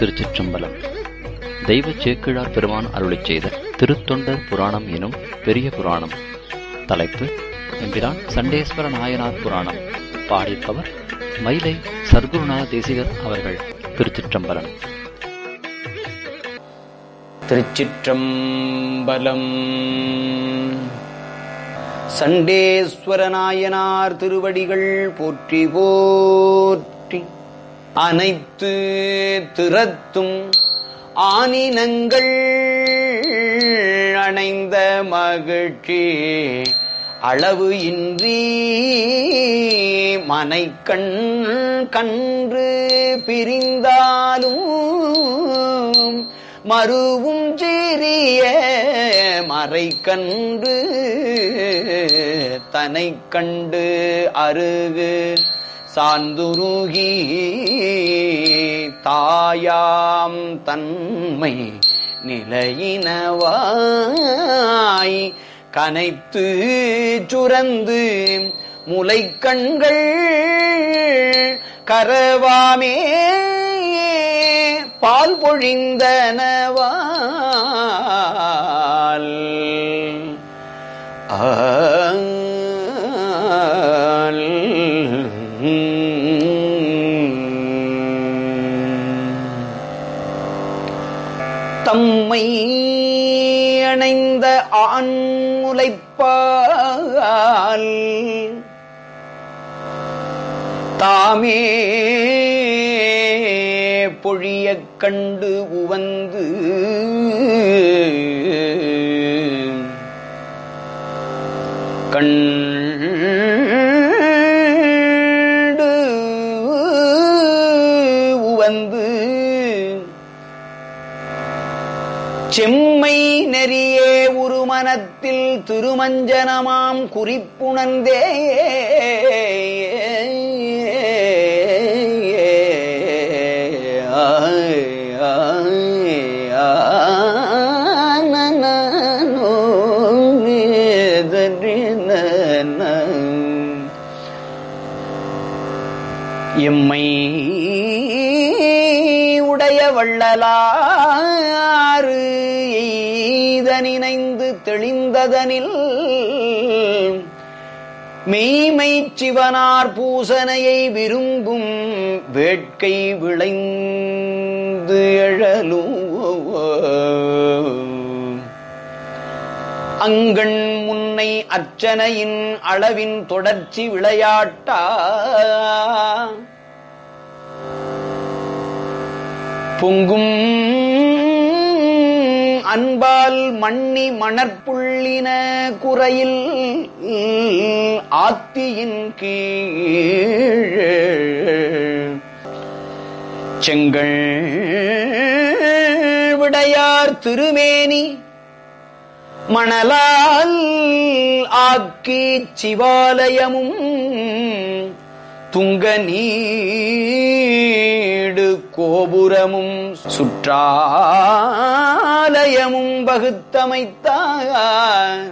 திருச்சிற்றம்பலம். தெய்வ சேக்கிழார் பெருமான் அருளிச் செய்த திருத்தொண்டர் புராணம் எனும் பெரிய புராணம். தலைப்பு எம்பிரான் சண்டேஸ்வர நாயனார் புராணம். பாடிப்பவர் மயிலை சர்க்குருநாத தேசிகர் அவர்கள். திருச்சிற்றம்பலம். திருச்சிற்றம்பலம். சண்டேஸ்வர நாயனார் திருவடிகள் போற்றி போற்றி. அனைத்து திறத்தும் ஆனினங்கள் அணைந்த மகிழ்ச்சி அளவு இன்றி மனைக்கண் கன்று பிரிந்தாலும் மருவும் சிறிய மறைக்கன்று தனை கண்டு அருகு சார்ந்துருகி தாயாம் தன்மை நிலையினவாய் கனைத்து சுரந்து முலைக்கண்கள் கரவாமே பால் பொழிந்தனவால் தம்மை அணைந்த ஆண் முலைப்பால் தாமே பொழியக் கண்டு உவந்து கண்டு உவந்து செம்மை நெறியே ஒரு மனத்தில் திருமஞ்சனமாம் குறிப்புணர்ந்தே எம்மை உடைய வள்ளலாறு எய்தனினைந்து தெளிந்ததனில் மெய்மை சிவனார் பூசனையை விரும்பும் வேட்கை விளைந்து எழலும் அங்கண் முன்னை அர்ச்சனையின் அளவின் தொடர்ச்சி விளையாட்டா பொங்கும் அன்பால் மண்ணி மணற்புள்ளின குறையில் ஆத்தியின் கீழ் செங்கள் விடையார் திருமேனி மணலால் ஆக்கி சிவாலயமும் துங்க நீடு கோபுரமும் சுற்றாலயமும் வகுத்தமைத்தார்.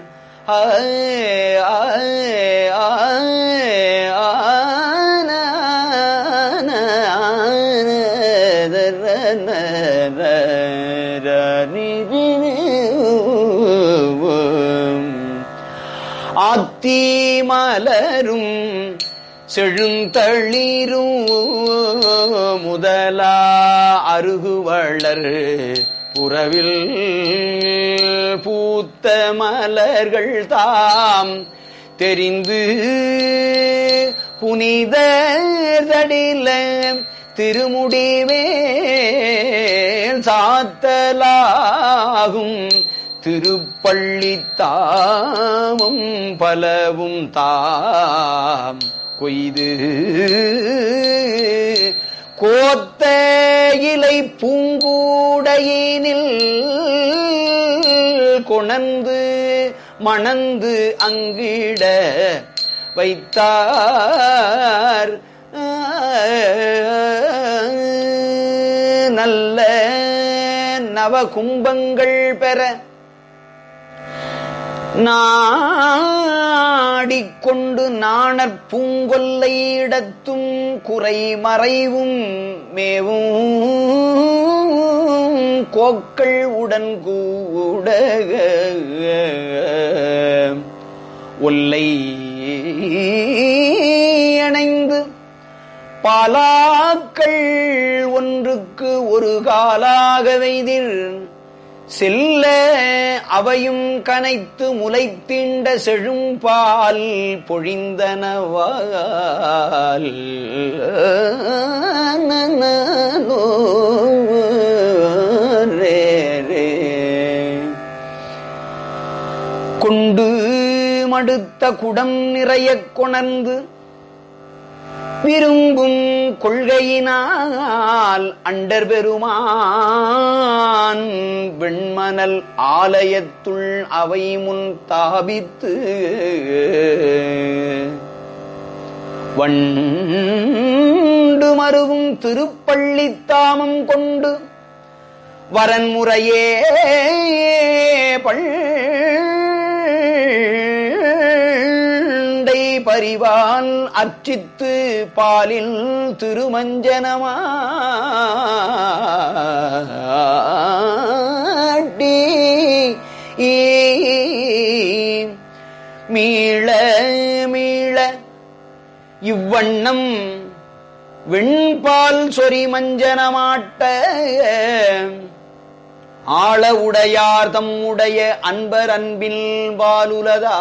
ஆத்தி மலரும் செழுந்தளிரும் முதலா அருகுவளர் புறவில் பூத்த மலர்கள் தாம் தெரிந்து புனிதடில திருமுடிவேல் சாத்தலாகும் திருப்பள்ளி தாமும் பலவும் தாம் கொய்து கோத்த இலை பூங்கூடையினில் கொணர்ந்து மணந்து அங்கிட வைத்தார். நல்ல நவகும்பங்கள் பெற நாடிக்கொண்டு நாணற் பூங்கொல்லை இடத்தும் குறை மறைவும் மேவும் கோக்கள் உடன் கூட ஒல்லை அணைந்து பாலாக்கள் ஒன்றுக்கு ஒரு காலாக வைதிர் செல்ல அவையும் கனைத்து முளைத்தீண்ட செழும்பால் பொழிந்தனவால் கொண்டு மடுத்த குடம் நிறையக் கொணர்ந்து விரும்பும் கொள்கையினால் அண்டர் பெருமான் வெண்மணல் ஆலயத்துள் அவை முன் தாபித்து வண்டு மருவும் திருப்பள்ளித்தாமம் கொண்டு வரன்முறையே பரிவால் அர்ச்சித்து பாலில் திருமஞ்சனமாடி மீள மீள இவ்வண்ணம் வெண்பால் சொரி மஞ்சனமாட்ட ஆள உடையார் தம்முடைய அன்பர் அன்பில் பாலுலதா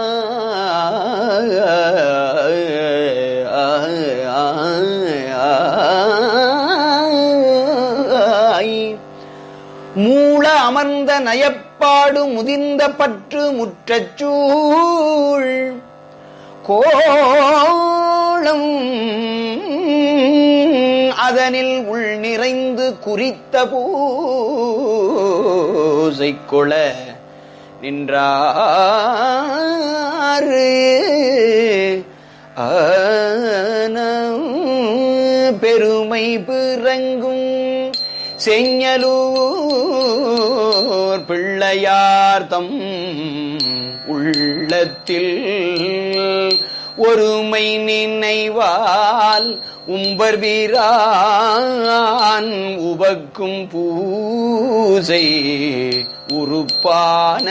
மூள அமர்ந்த நயப்பாடு முதிர்ந்த பற்று முற்றச்சூழ் கோளம் அதனில் உள் நிறைந்து குறித்த பூசை கொள நின்றாறு பெருமை பிறங்கும் செஞ்சலூர் பிள்ளையார்த்தம் உள்ளத்தில் ஒருமை நினைவால் உம்பர் வீரான் உபக்கும் பூசை உறுப்பான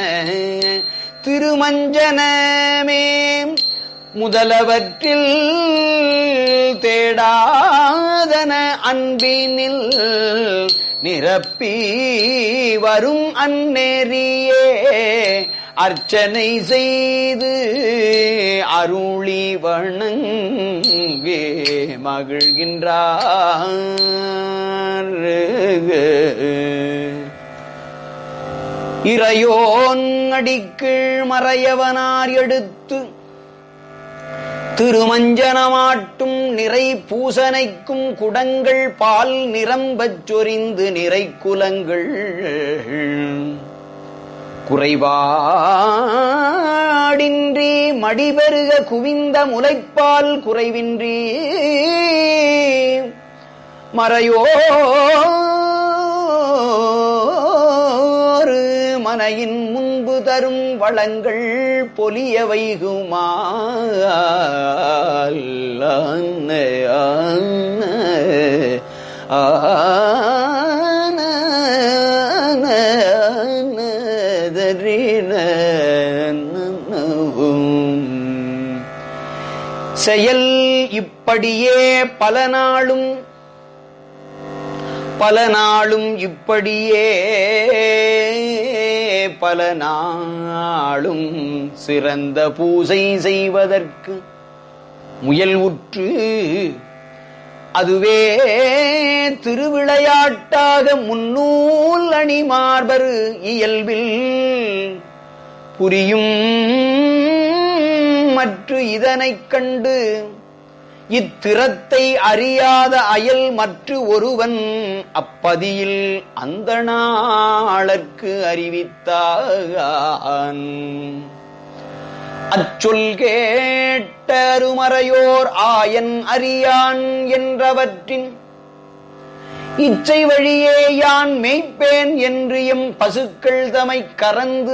திருமஞ்சனமே முதலவற்றில் தேடாதன அன்பினில் நிரப்பி வரும் அந்நெறியே அர்ச்சனை செய்து அருளி வணங்கே மகிழ்கின்றார். இறையோன் அடிக்கீழ் மறையவனார் எடுத்து திருமஞ்சனமாட்டும் நிறை பூசனைக்கும் குடங்கள் பால் நிரம்பச் சொரிந்து நிறை குலங்கள் குறைபாடின்றி மடிபெருக குவிந்த முலைப்பால் குறைவின்றி மறையோர் மனையின் முன்பு தரும் வளங்கள் பொலிய வைகுமா செயல் இப்படியே பல நாளும் இப்படியே பல நாளும் சிறந்த பூசை செய்வதற்கு முயல் உற்று அதுவே திருவிளையாட்டாக முன்னூல் அணிமார்பர் இயல்பில் புரியும் மற்ற இதனைக் கண்டு இத்திறத்தை அறியாத அயல் மற்ற ஒருவன் அப்பதியில் அந்த நாளற்கு அறிவித்தான். அச்சொல் கேட்ட அருமறையோர் ஆயன் அறியான் என்றவற்றின் இச்சை வழியே யான் மெய்ப்பேன் என்று எம் பசுக்கள் தமை கறந்து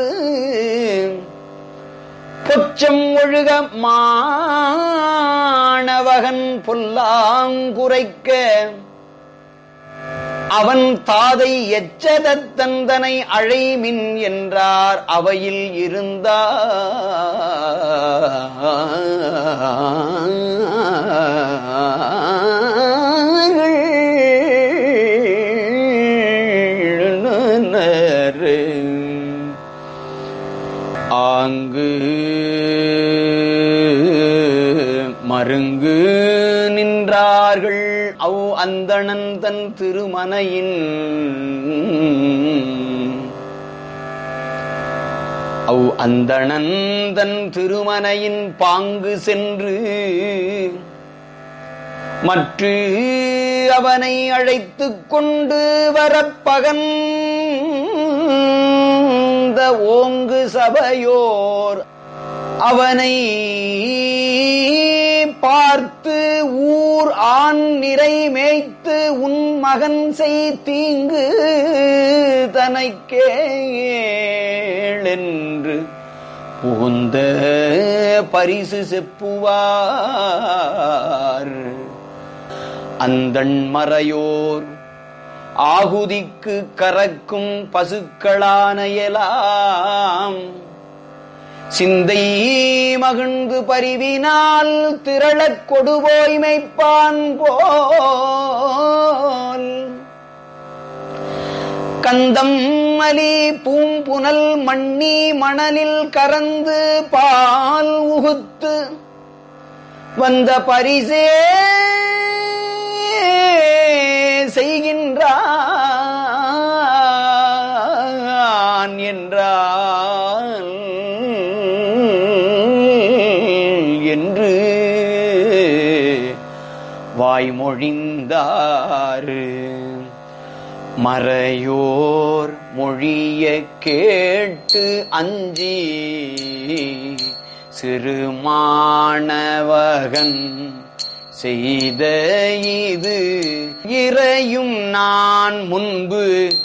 பொச்சம் ஒழுக மாணவகன் பொல்லாங்குரைக்க அவன் தாதை எச்சதத்தந்தனை அழைமின் என்றார் அவையில் இருந்தார். ஆங்கு மருங்கு நின்றார்கள் அவ் அந்தணன் தன் திருமனையின் பாங்கு சென்று மற்ற அவனை அழைத்துக் கொண்டு வரப்பகந்த ஓங்கு சபையோர் அவனை பார்த்து ஊர் ஆண் நிறை மேய்த்து உன் மகன் செய் தீங்கு தனக்கேளென்று புகுந்த பரிசு செப்புவார். அந்தண் மறையோர் ஆகுதிக்கு கறக்கும் பசுக்களானையெல்லாம் சிந்தை மகிழ்ந்து பரிவினால் திரளக் கொடுபோய் மெய்ப்பான் போல் கந்தம் அலி பூம்புனல் மண்ணி மணலில் கறந்து பால் உகுத்து வந்த பரிசே செய்கின்றான் என்றால் என்று வாய்மொழிந்தார். மறையோர் மொழிய கேட்டு அஞ்சி சிறுமாணவகன் செய்த இது இறையும் நான் முன்பு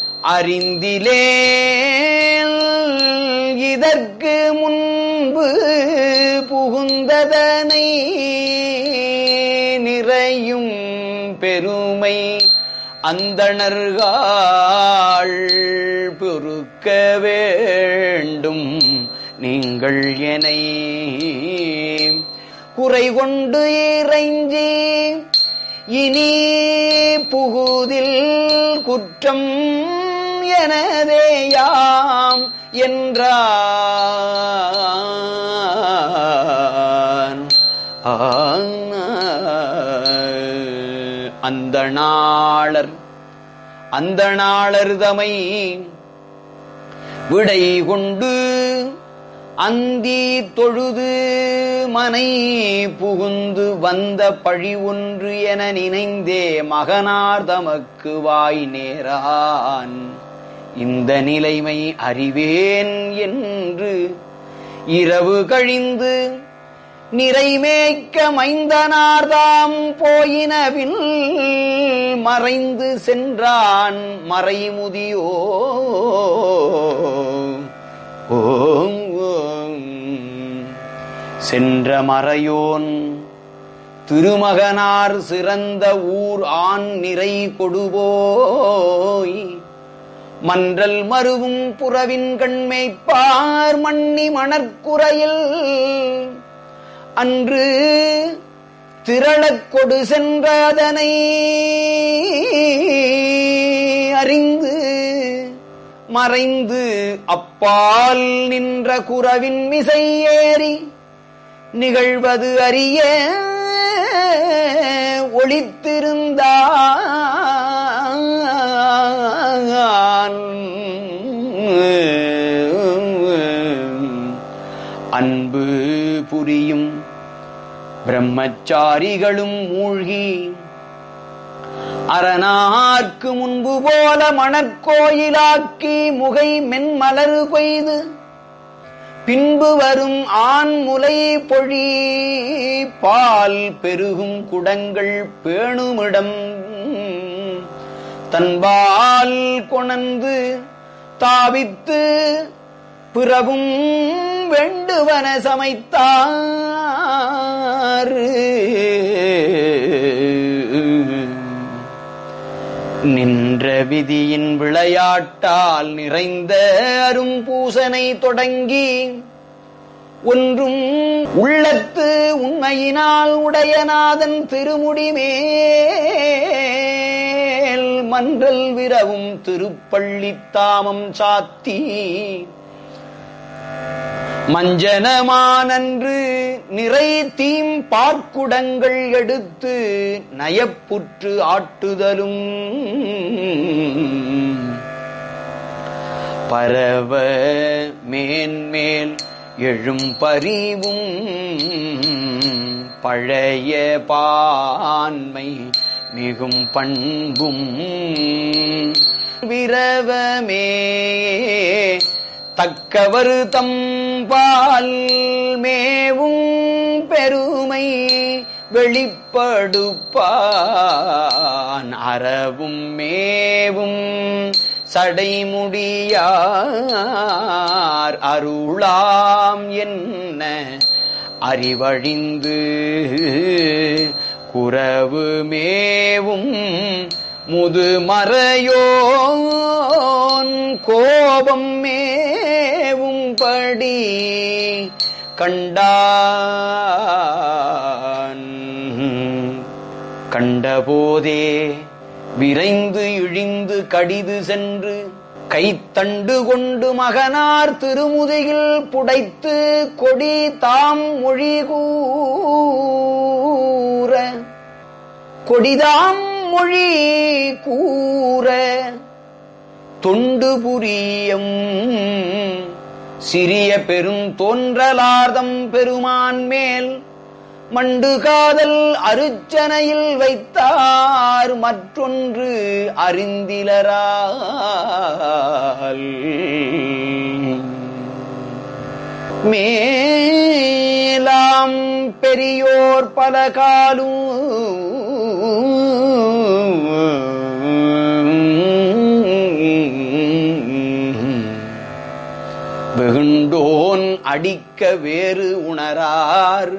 அறிந்திலேன். இதற்கு முன்பு புகுந்ததனை நிறையும் பெருமை அந்தணர்கள் பொறுக்க வேண்டும். நீங்கள் என்னை குறை கொண்டு இறைஞ்சி இனி புகுதில் குற்றம் எனதேயாம் என்றான். அந்தணாளர் தமை விடை கொண்டு அந்தி தொழுது மனை புகுந்து வந்த பழி ஒன்று என நினைந்தே மகனார் தமக்கு வாய் நேரான். இந்த நிலைமை அறிவேன் என்று இரவு கழிந்து நிறைமேய்க்க மைந்தனார்தாம் போயினவில் மறைந்து சென்றான் மறைமுதியோ. சென்ற மறையோன் திருமகனார் சிறந்த ஊர் ஆண் நிறை கொடுபோய் மன்றல் மருவும் புறவின் கண்மேய்ப்பார் மண்ணி மணற்குறையில் அன்று திரளக் கொடு சென்றதனை அறிந்து மறைந்து அப்பால் நின்ற குறவின் மிசை ஏறி நிகழ்வது அறிய ஒளித்திருந்தான். அன்பு புரியும் பிரம்மச்சாரிகளும் மூழ்கி அரணார்க்கு முன்பு போல மணற்கோயிலாக்கி முகை மென்மலரு கொய்து பின்பு வரும் ஆண் முலை பொழி பால் பெருகும் குடங்கள் பேணுமிடம் தன்பால் கொணந்து தாவித்து பிறவும் வேண்டுவன சமைத்தார். நின்ற விதியின் விளையாட்டால் நிறைந்த அரும்பூசனை தொடங்கி ஒன்றும் உள்ளத்து உண்மையினால் உடையநாதன் திருமுடிமேல் மன்றல் விரவும் திருப்பள்ளித்தாமம் சாத்தி மஞ்சனமானன்று நிறை தீம் பார்க்குடங்கள் எடுத்து நயப்புற்று ஆட்டுதலும் பரவ மேன்மேல் எழும் பரிவும் பழைய பான்மை மிகும் பண்பும் விரவமே தக்கவர் தம்பால் மேவும் பெருமை வெளிப்படுப்பான் அறவும் மேவும் சடைமுடியார் அருளாம் என்ன அறிவழிந்து குரவு மேவும் முதுமறையோன் கோபம் மேவும் படி கண்டான் கண்டபோதே விரைந்து இழிந்து கடிது சென்று கைத்தண்டு கொண்டு மகனார் திருமுதுகில் புடைத்து கொடி தாம் மொழி கூற கொடிதாம் மொழி கூற தொண்டு புரியும் சிறிய பெரும் தோன்றலார்தம் பெருமான் மேல் மண்டு காதல் அருச்சனையில் வைத்தார் மற்றொன்று அறிந்திலரால் மேலாம் பெரியோர் பல காலும் வெகுண்டோன் அடிக்க வேறு உணரார்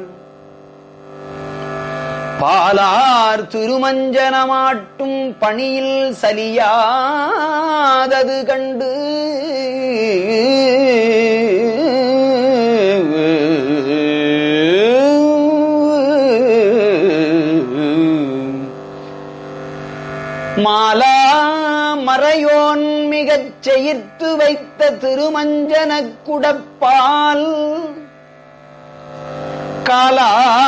பாலார் திருமஞ்சனமாட்டும் பணியில் சலியாதது கண்டு மாலா மறையோன் மிகச் செயிர்த்து வைத்த திருமஞ்சனக் குடப்பால் காலா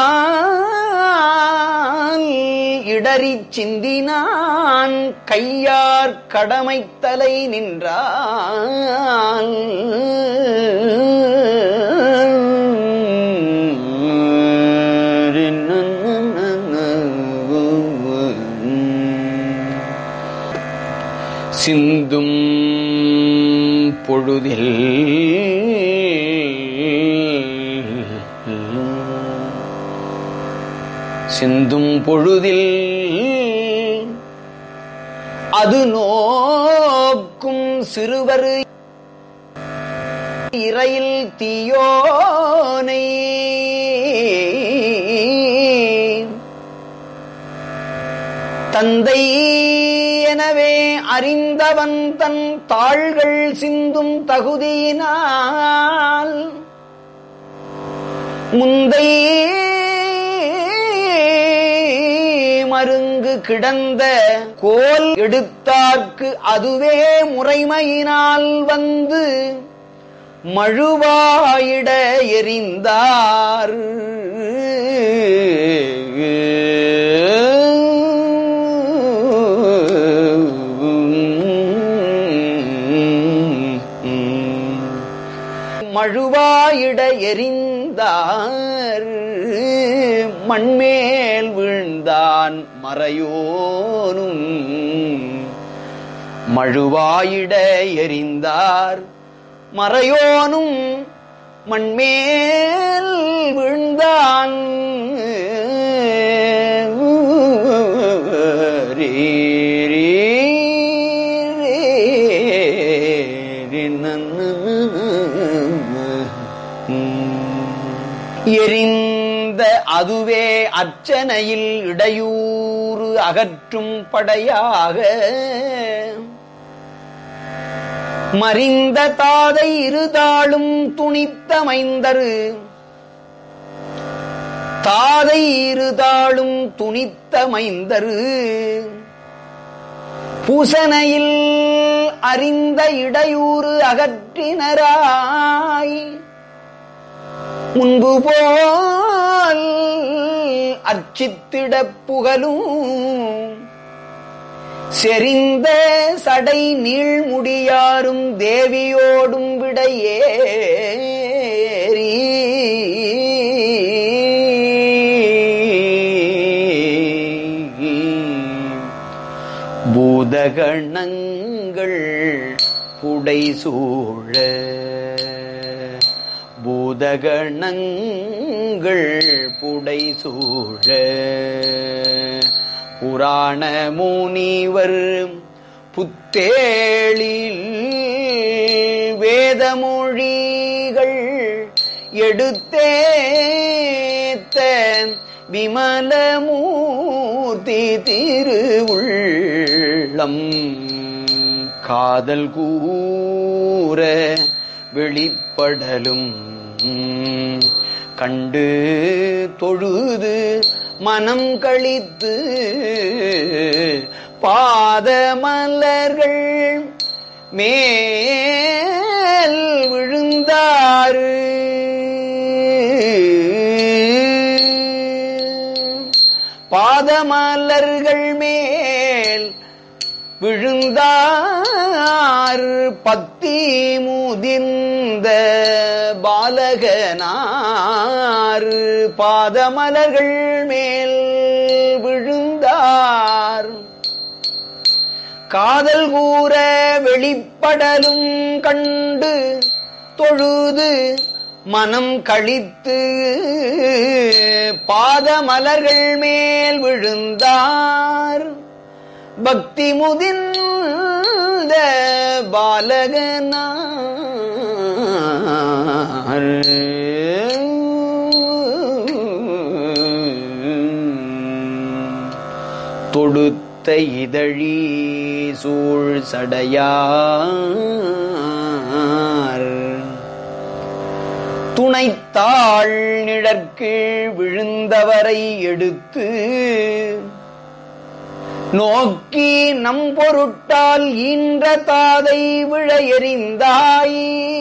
இடறி சிந்தினான் கையார் கடமை தலை நின்றான் சிந்தும் பொழுதில் சிந்தும் பொழுதில் அது நோக்கும் சிறுவர் இறையில் தீயோனை தந்தை எனவே அறிந்தவன் தன் தாள்கள் சிந்தும் தகுதியினால் முந்தை மருங்கு கிடந்த கோல் எடுத்தார்க்கு அதுவே முறைமையினால் வந்து மழுவாயிட எறிந்தார் மழுவாயிட எறிந்தார் மண்மேல் வீழ்ந்தான் மறையோனும் மழுவாயிட எறிந்தார் மறையோனும் மண்மேல் வீழ்ந்தான் எரிந்த அதுவே அர்ச்சனையில் இடையூறு அகற்றும் படையாக மறிந்த தாதை இருதாளும் துணித்த மைந்தரு தாதை இருதாளும் துணித்த மைந்தரு பூசனையில் அறிந்த இடையூறு அகற்றினராய் முன்பு போல் அர்ச்சித்திடப் புகழும் செறிந்த சடை நீள்முடியாரும் தேவியோடும் விடையேறி பூதகணங்கள் புடைசூழ பூதகணங்கள் புடைசூழ புராண முனிவர் புத்தேளில் வேதமொழிகள் எடுத்தேத்த விமலமூர்த்தி திருவுள்ளம் காதல் கூற வெளிப்படலும் கண்டு தொழுது மனம் கழித்து பாதமலர்கள் மேல் விழுந்தாரு பாதமலர்கள் மேல் விழுந்தார் பத்தி முதிர்ந்த பாலகனார் பாதமலர்கள் மேல் விழுந்தார் காதல் கூற வெளிப்படலும் கண்டு தொழுது மனம் கழித்து பாதமலர்கள் மேல் விழுந்தார் பக்தி முதிர்ந்த பாலகனார் தொடுத்த இதழி சூழ் சடையார் துணைத்தாள் நிழற்கீழ் விழுந்தவரை எடுத்து நோக்கி நம் பொருட்டால் ஈன்ற தாதை விழ எறிந்தாய்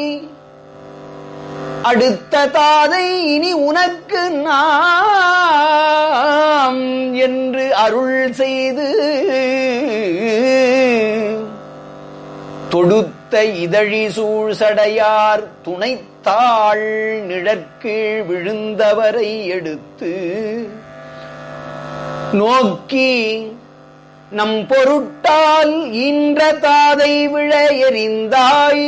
அடுத்த தாதை இனி உனக்கு நாம் என்று அருள் செய்து தொடுத்த இதழி சூழ் சடையார் துணைத்தாள் நிழற்கீழ் விழுந்தவரை எடுத்து நோக்கி நம் பொருட்டால் ஈன்ற தாதை விழ எறிந்தாய்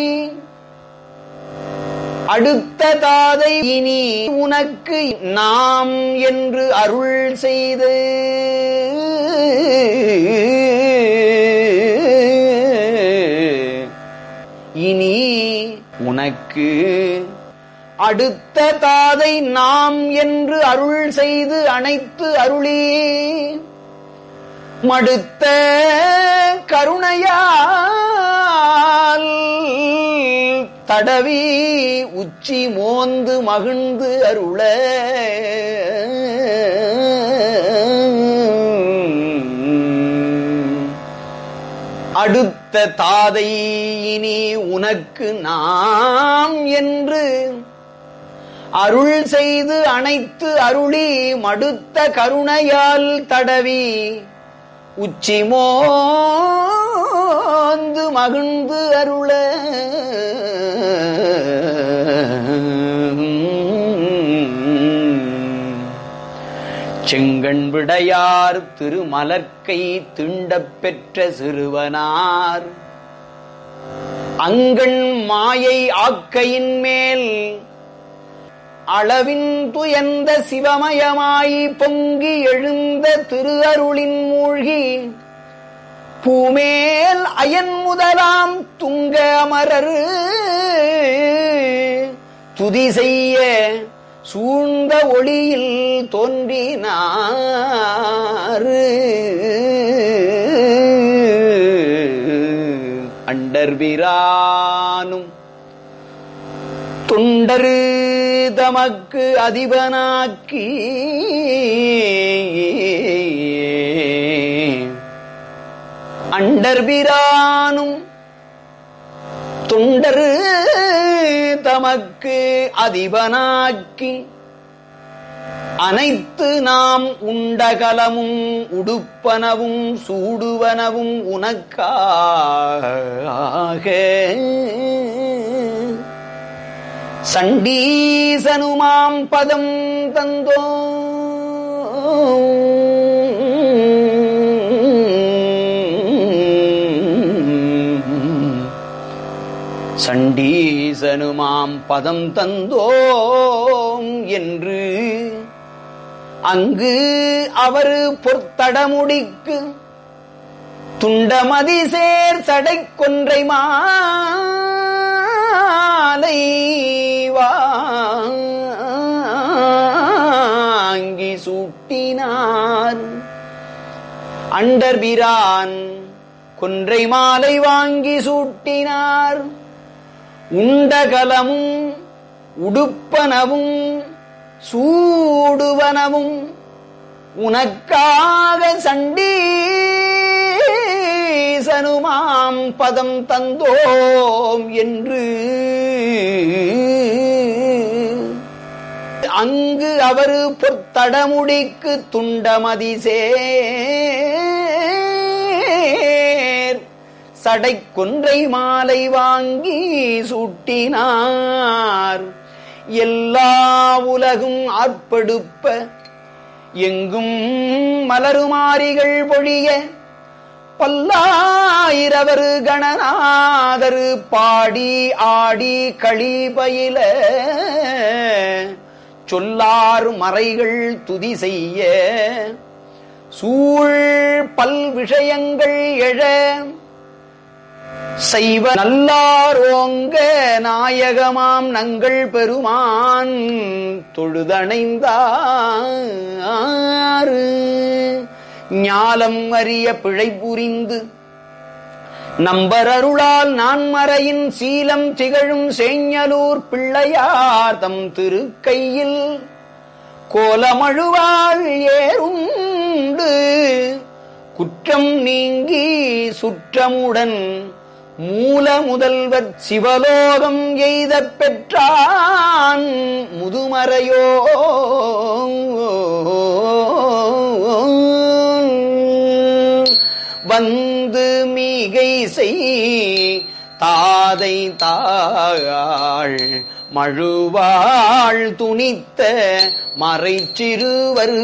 அடுத்த தாதை இனி உனக்கு நாம் என்று அருள் செய்து இனி உனக்கு அடுத்த தாதை நாம் என்று அருள் செய்து அனைத்து அருளி மடுத்த கருணையால் தடவி உச்சி மோந்து மகிழ்ந்து அருள அடுத்த தாதை இனி உனக்கு நாம் என்று அருள் செய்து அனைத்து அருளி மடுத்த கருணையால் தடவி உச்சி மோந்து மகிழ்ந்து அருள செங்கண் விடையார் திருமலர்க்கை திண்டப் பெற்ற சிறுவனார் அங்கண் மாயை ஆக்கையின் மேல் அளவின் துயர்ந்த சிவமயமாய் பொங்கி எழுந்த திரு அருளின் மூழ்கி பூமேல் அயன் முதலாம் துங்க அமரர் துதி செய்ய சூழ்ந்த ஒளியில் தோன்றினார். அண்டர்பிரானும் தொண்டரு தமக்கு அதிபனாக்கி அண்டர்பிரானும் தொண்டரு தமக்கு அதிபனாக்கி அனைத்து நாம் உண்டகலமும் உடுப்பனவும் சூடுவனவும் உனக்காக சண்டீசனுமாம் பதம் தந்தோ சண்டீசனுமாம் பதம் தந்தோம் என்று அங்கு அவர் பொற்தடமுடிக்கு துண்டமதி சேர் சடை கொன்றை மாலை வாங்கி சூட்டினார். அண்டர்பிரான் கொன்றை மாலை வாங்கி சூட்டினார். உண்டகலமும் உடுப்பனவும் சூடுவனவும் உனக்காக சண்டீசனுமாம் பதம் தந்தோம் என்று அங்கு அவர் பொற்தடமுடிக்கு துண்டமதி சேர் சடை கொன்றை மாலை வாங்கி சூட்டினார். எல்லா உலகும் ஆர்ப்படுப்ப எங்கும் மலருமாரிகள் பொழிய பல்லாயிரவர் கணநாதரு பாடி ஆடி களிபயில சொல்லார் மறைகள் துதி செய்ய சூழ் பல் விஷயங்கள் எழ செய்வ நல்லாரோங்க நாயகமாம் நங்கள் பெருமான் தொழுதணைந்தார். ஞாலம் அறிய பிழை புரிந்து நம்பரருளால் நான்மறையின் சீலம் திகழும் சேஞ்சலூர் பிள்ளையார் தம் திருக்கையில் கோலமழுவாள் ஏறுண்டு குற்றம் நீங்கி சுற்றமுடன் மூல முதல்வர் சிவலோகம் எய்தப் பெற்றான் முதுமறையோ வந்து மிகை செய் தாதை தாள் மழுவாள் துணித்த மறைச்சிறுவர்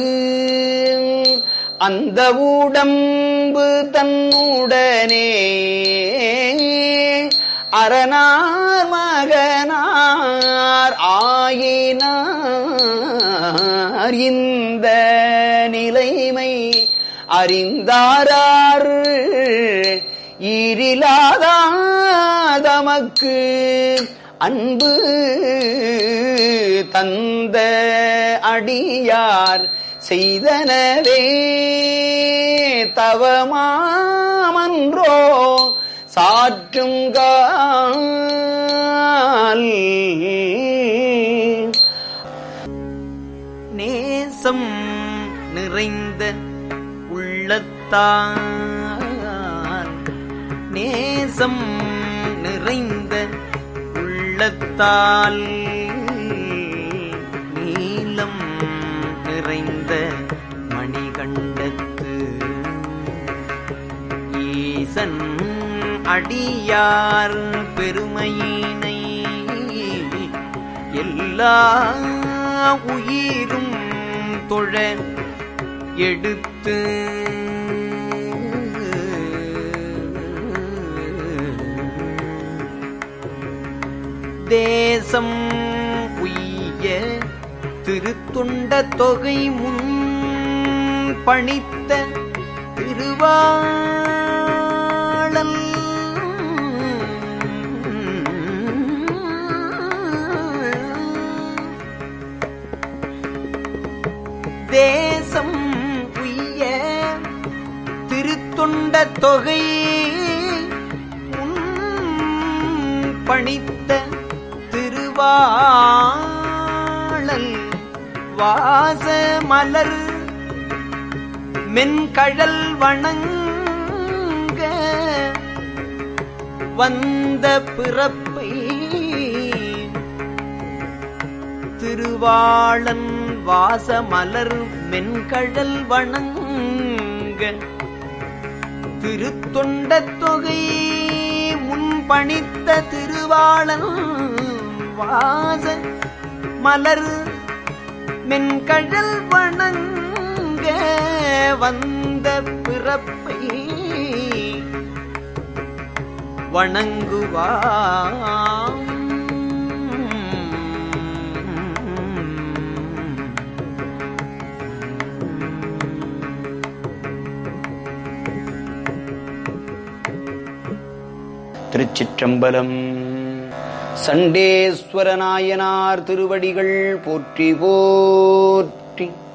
அந்த உடம்பு தன்னுடனே அரணார் மகனார் ஆயினார். இந்த நிலைமை அறிந்தாரார் ஈரிலாதமக்கு அன்பு தந்த அடியார் செய்தனவே தவமாமன்றோ சாற்றுங்கால். நேசம் நிறைந்த உள்ளத்தால் நேசம் நிறைந்த உள்ளத்தால் நீலம் நிறைந்த மணிகண்டத்து ஈசன் அடியார் பெருமையினை எல்லா உயிரும் தொழ எடுத்து தேசம் உய்ய திருத்துண்ட தொகை முன் பணித்த திருவாளல் தொகை பணித்த திருவாளல் வாச மலர் மென்கழல் வணங்க வந்த பிறப்பை திருவாளன் வாசமலர் மென்கழல் வணங்க திருத்தொண்ட தொகை முன்பணித்த திருவாளன் வாச மலர் மென்கழல் வணங்க வந்த பிறப்பை வணங்குவாம். திருச்சிற்றம்பலம். சண்டேஸ்வர நாயனார் திருவடிகள் போற்றி போற்றி.